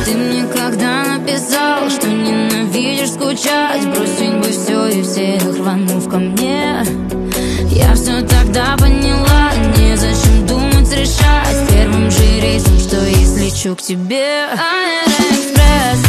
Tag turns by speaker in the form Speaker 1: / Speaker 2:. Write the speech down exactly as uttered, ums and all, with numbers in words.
Speaker 1: Ты мне когда написал, что ненавидишь скучать, бросить бы все и всех, рванув ко мне. Я все тогда поняла, незачем думать, решать первым же рейсом, что если лечу к тебе. Аэроэкспресс.